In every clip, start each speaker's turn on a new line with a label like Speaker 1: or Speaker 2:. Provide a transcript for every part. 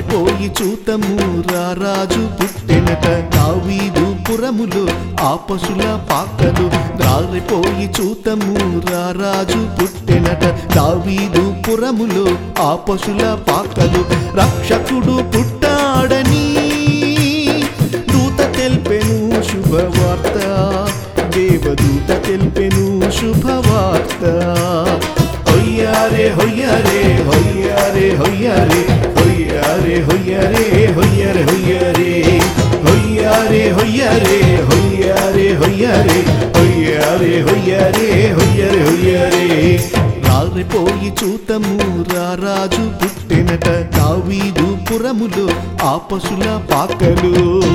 Speaker 1: రారిపోయి చూతము రారాజు పుట్టెనట దావీదు పురములో ఆ పశుల పాకలు. రారిపోయి చూతము రారాజు పుట్టెనట దావీదు పురములో ఆ పశుల పాకలు. రక్షకుడు పుట్టాడని దూత తెల్పెను శుభవార్త, దేవదూత తెల్పెను శుభవార్త. హొయ్యారే హొయ్యారే హొయ్యారే హొయ్యారే హొయ్యారే హొయ్యారే హొయ్యారే హొయ్యారే హొయ్యారే హొయ్యారే హొయ్యారే హొయ్యారే హొయ్యారే హొయ్యారే హొయ్యారే హొయ్యారే. రారిపోయి చూతము రారాజు పుట్టెనట దావీదు పురములో ఆ పశుల పాకలు.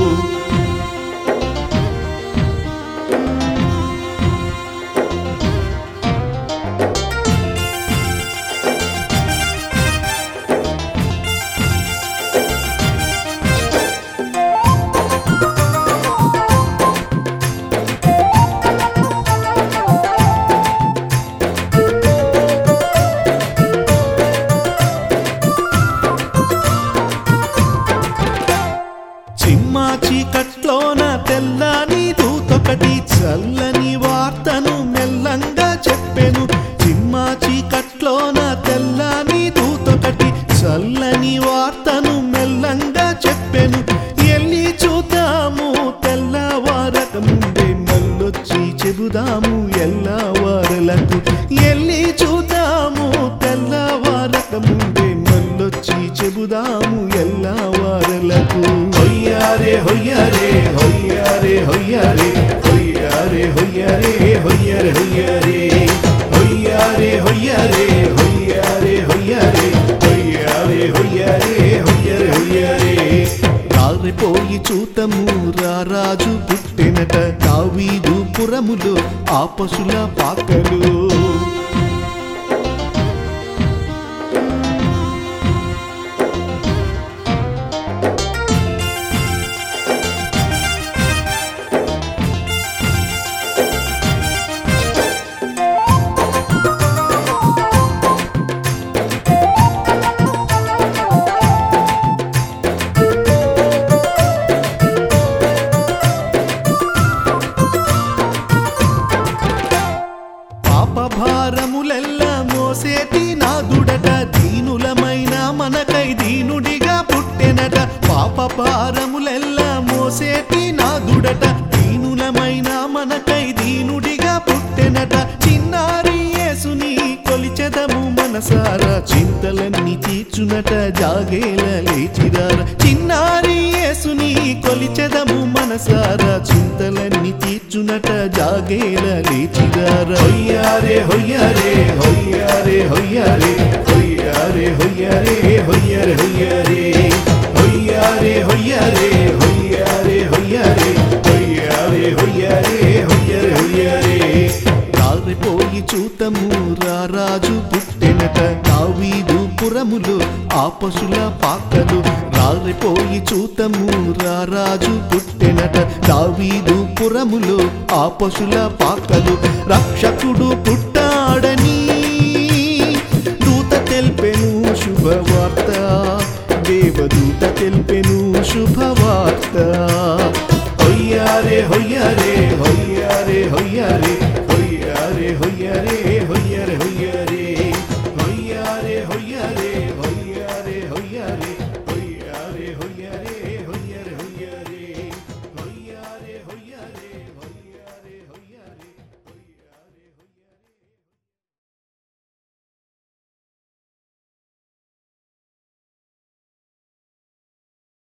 Speaker 1: చీకట్లోన తెల్లని దూతొకటి చల్లని వార్తను మెల్లంగా చెప్పెను. చిమ్మా చీకట్లోన తెల్లని దూతొకటి చల్లని వార్తను మెల్లంగా చెప్పెను. ఎల్లి చూద్దాము తెల్లవారక ముందే మళ్ళొచ్చి చెబుదాము ఎల్లవారలకు. ఎల్లి చూద్దాము తెల్లవారక ముందే మళ్ళొచ్చి చెబుదాము ఎల్లవారలకు. హొయ్యారే హొయ్యారే హొయ్యారే హొయ్యారే హొయ్యారే హొయ్యారే హొయ్యారే హొయ్యారే హొయ్యారే హొయ్యారే హొయ్యారే హొయ్యారే హొయ్యారే హొయ్యారే హొయ్యారే హొయ్యారే. రారిపోయి చూతము రారాజు పుట్టెనట దావీదు పురములో ఆ పశుల పాకలు. భారములెల్లా మోసేటి నాదుడట దీనులమైన మనకై దీనుడిగా పుట్టెనట. పాప భారములెల్లా మోసేటి నాదుడట దీనులమైన మనకై దీనుడిగా పుట్టెనట. చిన్నారి యేసుని కొలిచెదము మనసారా చింతలన్నీ తీర్చునట జాగేల లేచిరార. చిన్నారి యేసుని కొలిచెదము మనసారా చింతలన్నీ తీర్చునట జాగేల లేచిరార. హొయ్యారే హొయ్యారే హొయ్యారే హొయ్యారే హొయ్యారే హొయ్యారే హొయ్యారే హొయ్యారే హొయ్యారే హొయ్యారే హొయ్యారే హొయ్యారే హొయ్యారే హొయ్యారే హొయ్యారే హొయ్యారే. రారిపోయి చూతము రారాజు పుట్టెనట దావీదు పురములో ఆ పశుల పాకలు. రారిపోయి చూతము రారాజు పుట్టెనట దావీదు పురములో ఆ పశుల పాకలు. రక్షకుడు పుట్టాడని దూత తెల్పెను శుభవార్త, దేవదూత తెల్పెను శుభవార్త. హొయ్యారే హొయ్యారే హొయ్యారే హొయ్యారే హొయ్యారే హొయ్యారే